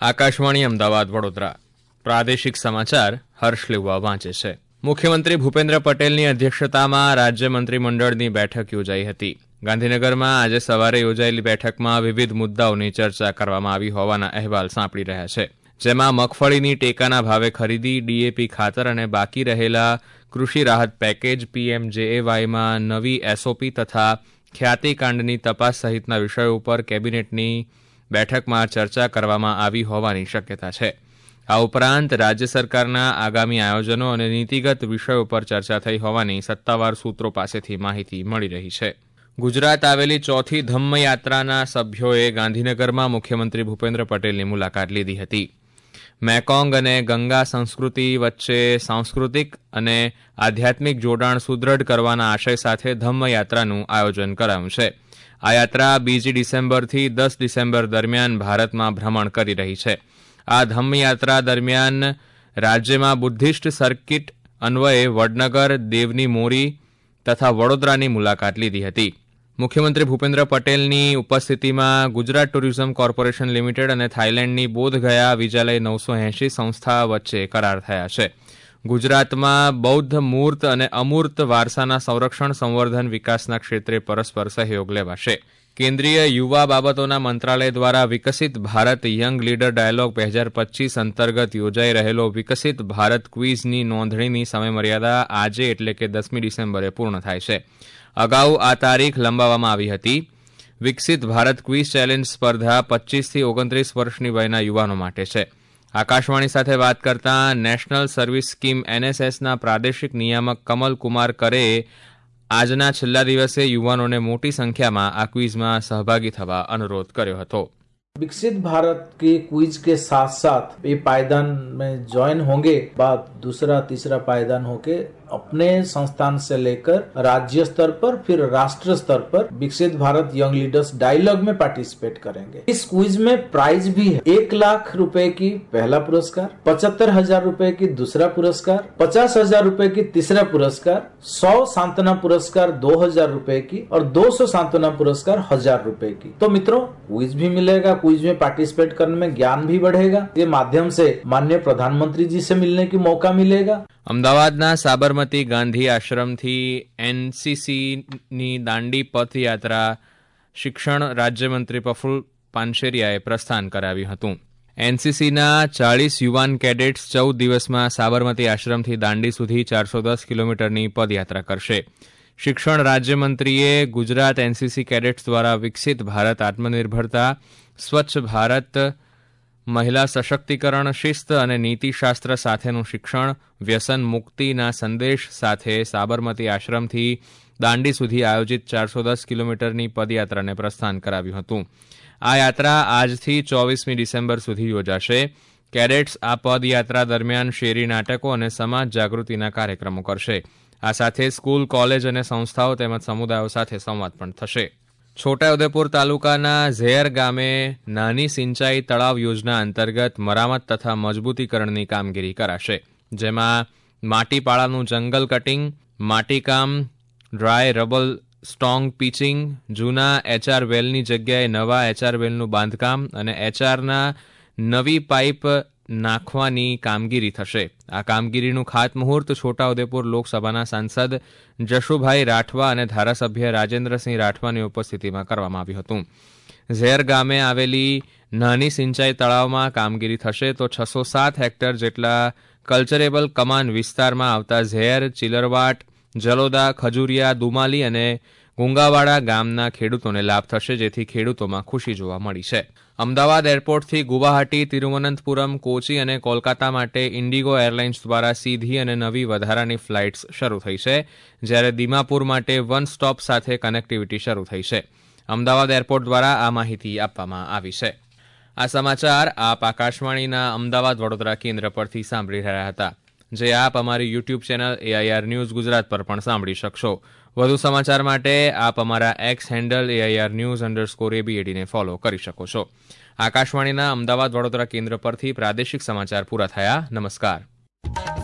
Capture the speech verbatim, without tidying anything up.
આકાશવાણી અમદાવાદ વડોદરા પ્રાદેશિક સમાચાર હર્ષ લેવા વાંચે છે. મુખ્યમંત્રી ભૂપેન્દ્ર પટેલની અધ્યક્ષતામાં રાજ્ય મંત્રીમંડળની બેઠક યોજાઈ હતી. ગાંધીનગરમાં આજે સવારે યોજાયેલી બેઠકમાં વિવિધ મુદ્દાઓની ચર્ચા કરવામાં આવી હોવાના અહેવાલ સાંપડી રહ્યા છે, જેમાં મગફળીની ટેકાના ભાવે ખરીદી, ડીએપી ખાતર અને બાકી રહેલા કૃષિ રાહત પેકેજ, પીએમજેએવાયમાં નવી એસઓપી તથા ખ્યાતિકાંડની તપાસ સહિતના વિષયો ઉપર કેબિનેટની બેઠકમાં ચર્ચા કરવામાં આવી હોવાની શક્યતા છે. આ ઉપરાંત રાજ્ય સરકારના આગામી આયોજનો અને નીતિગત વિષયો પર ચર્ચા થઈ હોવાની સત્તાવાર સૂત્રો પાસેથી માહિતી મળી રહી છે. ગુજરાત આવેલી ચોથી ધમ્મયાત્રાના સભ્યોએ ગાંધીનગરમાં મુખ્યમંત્રી ભૂપેન્દ્ર પટેલની મુલાકાત લીધી હતી. મેકોંગ અને ગંગા સંસ્કૃતિ વચ્ચે સાંસ્કૃતિક અને આધ્યાત્મિક જોડાણ સુદૃઢ કરવાના આશય સાથે ધમ્મયાત્રાનું આયોજન કરાયું છે. આ યાત્રા બીજી ડિસેમ્બરથી દસ ડિસેમ્બર દરમિયાન ભારતમાં ભ્રમણ કરી રહી છે. આ ધમ્મયાત્રા દરમિયાન રાજ્યમાં બુદ્ધિસ્ટ સર્કિટ અન્વયે વડનગર, દેવની મોરી તથા વડોદરાની મુલાકાત લીધી હતી. મુખ્યમંત્રી ભૂપેન્દ્ર પટેલની ઉપસ્થિતિમાં ગુજરાત ટુરિઝમ કોર્પોરેશન લિમિટેડ અને થાઇલેન્ડની બોધગયા વિજાલય નવસો એંશી સંસ્થા વચ્ચે કરાર થયા છે. ગુજરાતમાં બૌદ્ધ મૂર્ત અને અમૂર્ત વારસાના સંરક્ષણ, સંવર્ધન, વિકાસના ક્ષેત્રે પરસ્પર સહયોગ લેવાશે. કેન્દ્રીય યુવા બાબતોના મંત્રાલય દ્વારા વિકસિત ભારત યંગ લીડર ડાયલોગ બે હજાર પચીસ અંતર્ગત યોજાઈ રહેલો વિકસિત ભારત ક્વિઝની નોંધણીની સમયમર્યાદા આજે એટલે કે દસમી ડિસેમ્બરે પૂર્ણ થાય છે. અગાઉ આ તારીખ લંબાવવામાં આવી હતી. વિકસિત ભારત ક્વિઝ ચેલેન્જ સ્પર્ધા પચીસથી ઓગણત્રીસ વર્ષની વયના યુવાનો માટે છે. આકાશવાણી સાથે વાત કરતા નેશનલ સર્વિસ સ્કીમ એનએસએસના પ્રાદેશિક નિયામક કમલ કુમાર કરેએ આજના છેલ્લા દિવસે યુવાનોને મોટી સંખ્યામાં આ ક્વિઝમાં સહભાગી થવા અનુરોધ કર્યો હતો. विकसित भारत के क्विज के साथ साथ ये पायदान में ज्वाइन होंगे, बाद दूसरा तीसरा पायदान होके अपने संस्थान से लेकर राज्य स्तर पर फिर राष्ट्र स्तर पर विकसित भारत यंग लीडर्स डायलॉग में पार्टिसिपेट करेंगे. इस क्विज में प्राइज भी है. एक लाख रुपए की पहला पुरस्कार, पचहत्तर हजार रुपए की दूसरा पुरस्कार, पचास हजार रुपए की तीसरा पुरस्कार, सौ सांत्वना पुरस्कार दो हजार रुपए की और दो सौ सांत्वना पुरस्कार हजार रुपए की. तो मित्रों, क्विज भी मिलेगा, क्विज में पार्टिसिपेट करने में ज्ञान भी बढ़ेगा. ये माध्यम से माननीय प्रधानमंत्री जी से मिलने की मौका मिलेगा. અમદાવાદના સાબરમતી ગાંધી આશ્રમથી એનસીસીની દાંડી પથયાત્રા શિક્ષણ રાજ્યમંત્રી પ્રફુલ્લ પાનશેરિયાએ પ્રસ્થાન કરાવ્યું હતું. એનસીસીના ચાળીસ યુવાન કેડેટ્સ ચૌદ દિવસમાં સાબરમતી આશ્રમથી દાંડી સુધી ચારસો દસ કિલોમીટરની પદયાત્રા કરશે. શિક્ષણ રાજ્યમંત્રીએ ગુજરાત એનસીસી કેડેટ્સ દ્વારા વિકસિત ભારત, આત્મનિર્ભરતા, સ્વચ્છ ભારત, મહિલા સશક્તિકરણ, શિસ્ત અને નીતિશાસ્ત્ર સાથેનું શિક્ષણ, વ્યસન મુક્તિના સંદેશ સાથે સાબરમતી આશ્રમથી દાંડી સુધી આયોજિત ચારસો દસ કિલોમીટરની પદયાત્રાને પ્રસ્થાન કરાવ્યું હતું. આ યાત્રા આજથી ચોવીસમી ડિસેમ્બર સુધી યોજાશે. કેડેટ્સ આ પદયાત્રા દરમિયાન શેરી નાટકો અને સમાજ જાગૃતિના કાર્યક્રમો કરશે. આ સાથે સ્કૂલ, કોલેજ અને સંસ્થાઓ તેમજ સમુદાયો સાથે સંવાદ પણ થશે. છોટાઉદેપુર તાલુકાના ઝેર ગામે નાની સિંચાઈ તળાવ યોજના અંતર્ગત મરામત તથા મજબૂતીકરણની કામગીરી કરાશે, જેમાં માટીપાળાનું જંગલ કટિંગ, માટીકામ, ડ્રાય રબલ સ્ટોંગ પીચિંગ, જૂના એચઆર વેલની જગ્યાએ નવા એચઆર વેલનું બાંધકામ અને એચઆરના નવી પાઇપ નાખવાની કામગીરી થશે. આ કામગીરીનું ખાતમુહૂર્ત છોટાઉદેપુર લોકસભાના સાંસદ જશુભાઈ રાઠવા અને ધારાસભ્ય રાજેન્દ્રસિંહ રાઠવાની ઉપસ્થિતિમાં કરવામાં આવ્યું હતું. ઝેર ગામે આવેલી નાની સિંચાઈ તળાવમાં કામગીરી થશે તો છસો સાત હેક્ટર જેટલા કલ્ચરેબલ કમાન વિસ્તારમાં આવતા ઝેર, ચિલરવાટ, જલોદા, ખજુરિયા, દુમાલી અને ગુંગાવાડા ગામના ખેડૂતોને લાભ થશે, જેથી ખેડૂતોમાં ખુશી જોવા મળી છે. અમદાવાદ એરપોર્ટથી ગુવાહાટી, તિરુવનંતપુરમ, કોચી અને કોલકાતા માટે ઇન્ડિગો એરલાઇન્સ દ્વારા સીધી અને નવી વધારાની ફ્લાઇટ્સ શરૂ થઈ છે, જ્યારે દિમાપુર માટે વન સ્ટોપ સાથે કનેક્ટિવિટી શરૂ થઈ છે. અમદાવાદ એરપોર્ટ દ્વારા આ માહિતી આપવામાં આવી છે. આ સમાચાર આપ આકાશવાણીના અમદાવાદ વડોદરા કેન્દ્ર પરથી સાંભળી રહ્યા હતા, જે આપ અમારી YouTube channel AIR news Gujarat પર પણ સાંભળી શકશો. વધુ સમાચાર માટે આપ અમારા X handle AIR news underscore એબીએડીને ફોલો કરી શકો છો. આકાશવાણીના અમદાવાદ વડોદરા કેન્દ્ર પરથી પ્રાદેશિક સમાચાર પૂરા થયા. નમસ્કાર.